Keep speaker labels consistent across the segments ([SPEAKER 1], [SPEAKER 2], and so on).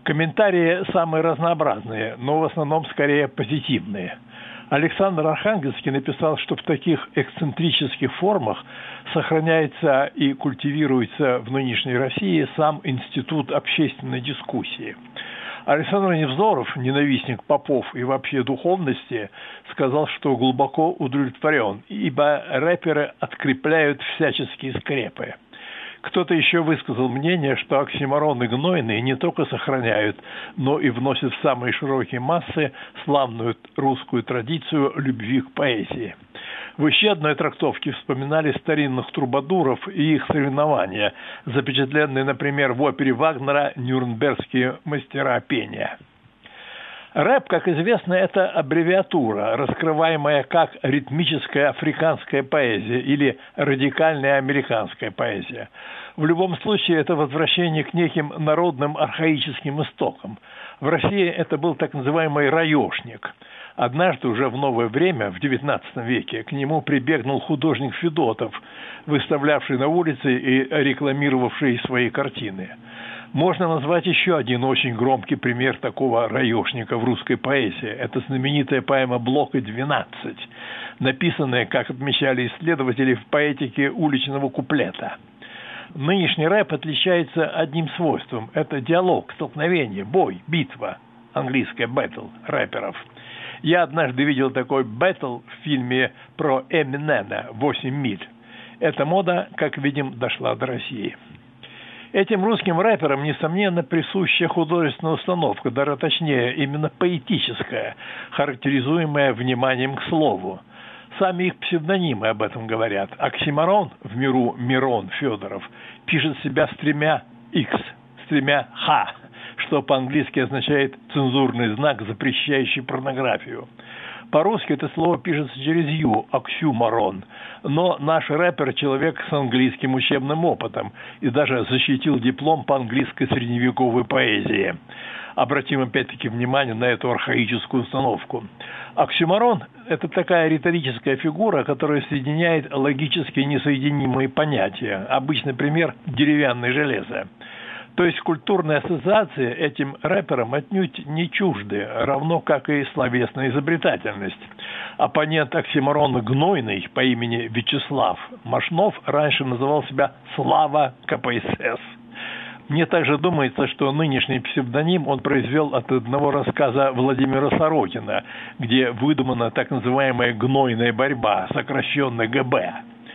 [SPEAKER 1] Комментарии самые разнообразные, но в основном скорее позитивные. Александр Архангельский написал, что в таких эксцентрических формах сохраняется и культивируется в нынешней России сам институт общественной дискуссии. Александр Невзоров, ненавистник попов и вообще духовности, сказал, что глубоко удовлетворен, ибо рэперы открепляют всяческие скрепы. Кто-то еще высказал мнение, что оксимороны гнойные не только сохраняют, но и вносят в самые широкие массы славную русскую традицию любви к поэзии. В еще одной трактовке вспоминали старинных трубадуров и их соревнования, запечатленные, например, в опере Вагнера «Нюрнбергские мастера пения». Рэп, как известно, это аббревиатура, раскрываемая как ритмическая африканская поэзия или радикальная американская поэзия. В любом случае, это возвращение к неким народным архаическим истокам. В России это был так называемый раешник. Однажды, уже в новое время, в XIX веке, к нему прибегнул художник Федотов, выставлявший на улице и рекламировавший свои картины. Можно назвать еще один очень громкий пример такого раешника в русской поэзии. Это знаменитая поэма Блока «12», написанная, как отмечали исследователи, в поэтике уличного куплета. Нынешний рэп отличается одним свойством. Это диалог, столкновение, бой, битва. Английское «бэтл» рэперов. Я однажды видел такой бэтл в фильме про Эминема «8 миль». Эта мода, как видим, дошла до России. Этим русским рэперам, несомненно, присуща художественная установка, даже точнее, именно поэтическая, характеризуемая вниманием к слову. Сами их псевдонимы об этом говорят. Оксиморон, в миру Мирон Федоров, пишет себя с 3 «Х», с 3 «Х», что по-английски означает цензурный знак, запрещающий порнографию. По-русски это слово пишется через «ю», оксюморон. Но наш рэпер – человек с английским учебным опытом и даже защитил диплом по английской средневековой поэзии. Обратим опять-таки внимание на эту архаическую установку. Оксюморон – это такая риторическая фигура, которая соединяет логически несоединимые понятия. Обычный пример – деревянное железо. То есть культурные ассоциации этим рэперам отнюдь не чужды, равно как и словесная изобретательность. Оппонент оксиморона гнойный по имени Вячеслав Машнов раньше называл себя Слава КПСС. Мне также думается, что нынешний псевдоним он произвел от одного рассказа Владимира Сорокина, где выдумана так называемая гнойная борьба, сокращенно ГБ.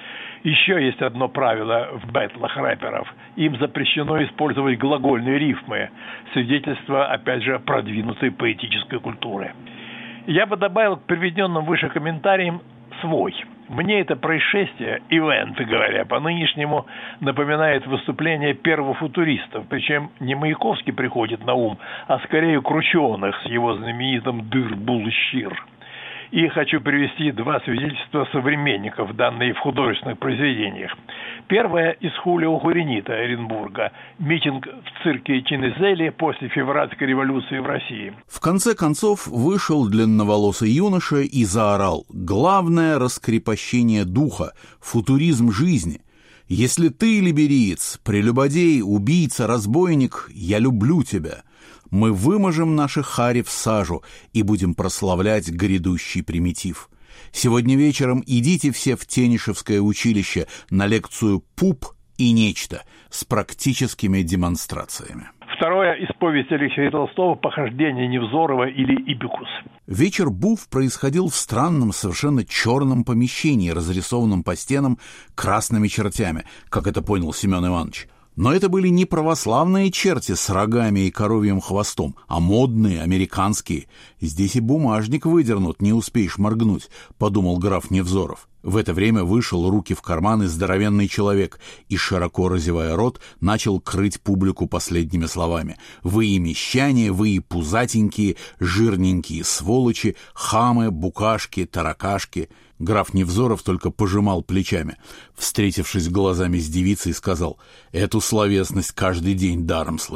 [SPEAKER 1] Еще есть одно правило в бэтлах рэперов. Им запрещено использовать глагольные рифмы, свидетельство, опять же, продвинутой поэтической культуры. Я бы добавил к приведенным выше комментариям свой. Мне это происшествие, ивент, говоря по-нынешнему, напоминает выступление первофутуристов, причем не Маяковский приходит на ум, а скорее Крученых с его знаменитым «Дыр-булщир». И хочу привести 2 свидетельства современников, данные в художественных произведениях. Первое из Хулио Хуринита Оренбурга. Митинг в цирке Чинезели после февральской революции в России.
[SPEAKER 2] В конце концов вышел длинноволосый юноша и заорал: «Главное — раскрепощение духа, футуризм жизни. Если ты, либериец, прелюбодей, убийца, разбойник, я люблю тебя. Мы выможем наши хари в сажу и будем прославлять грядущий примитив. Сегодня вечером идите все в Тенишевское училище на лекцию «Пуп и нечто» с практическими демонстрациями».
[SPEAKER 1] Второе из повести Алексея Толстого «Похождение Невзорова» или «Ибикус».
[SPEAKER 2] Вечер Буф происходил в странном, совершенно черном помещении, разрисованном по стенам красными чертями, как это понял Семен Иванович. Но это были не православные черти с рогами и коровьим хвостом, а модные, американские. Здесь и бумажник выдернут, не успеешь моргнуть, подумал граф Невзоров. В это время вышел руки в карманы здоровенный человек и, широко разевая рот, начал крыть публику последними словами. «Вы и мещане, вы и пузатенькие, жирненькие сволочи, хамы, букашки, таракашки». Граф Невзоров только пожимал плечами. Встретившись глазами с девицей, сказал: «Эту словесность каждый день даром слышу».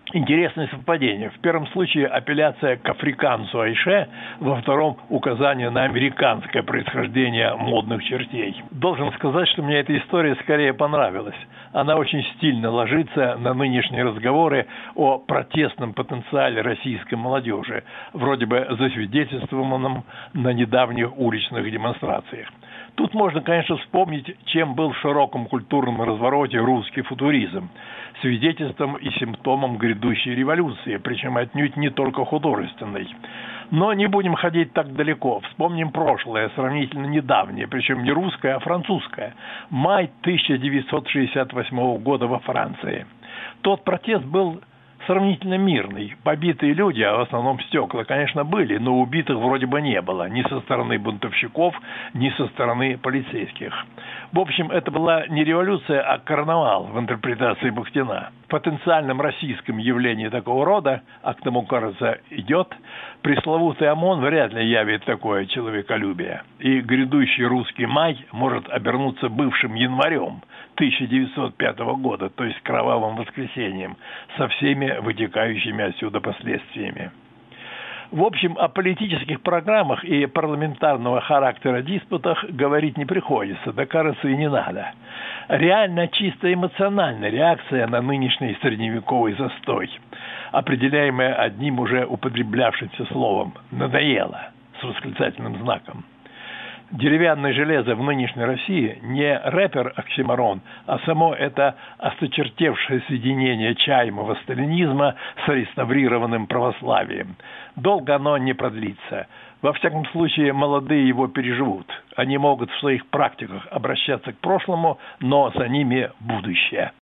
[SPEAKER 1] Интересное совпадение. В первом случае апелляция к африканцу Айше, во втором указание на американское происхождение модных чертей. Должен сказать, что мне эта история скорее понравилась. Она очень стильно ложится на нынешние разговоры о протестном потенциале российской молодежи, вроде бы засвидетельствованном на недавних уличных демонстрациях. Тут можно, конечно, вспомнить, чем был в широком культурном развороте русский футуризм, свидетельством и симптомом грядущей революции, причем отнюдь не только художественной. Но не будем ходить так далеко. Вспомним прошлое, сравнительно недавнее, причем не русское, а французское. Май 1968 года во Франции. Тот протест был сравнительно мирный. Побитые люди, а в основном стекла, конечно, были, но убитых вроде бы не было. Ни со стороны бунтовщиков, ни со стороны полицейских. В общем, это была не революция, а карнавал в интерпретации Бахтина. В потенциальном российском явлении такого рода, а к тому, кажется, идет, пресловутый ОМОН вряд ли явит такое человеколюбие. И грядущий русский май может обернуться бывшим январем 1905 года, то есть кровавым воскресеньем, со всеми вытекающими отсюда последствиями. В общем, о политических программах и парламентарного характера диспутах говорить не приходится, да, кажется, и не надо. Реально чисто эмоциональная реакция на нынешний средневековый застой, определяемая одним уже употреблявшимся словом «надоело» с восклицательным знаком. Деревянное железо в нынешней России не рэпер-оксиморон, а само это осточертевшее соединение чаемого сталинизма с реставрированным православием. Долго оно не продлится. Во всяком случае, молодые его переживут. Они могут в своих практиках обращаться к прошлому, но за ними будущее.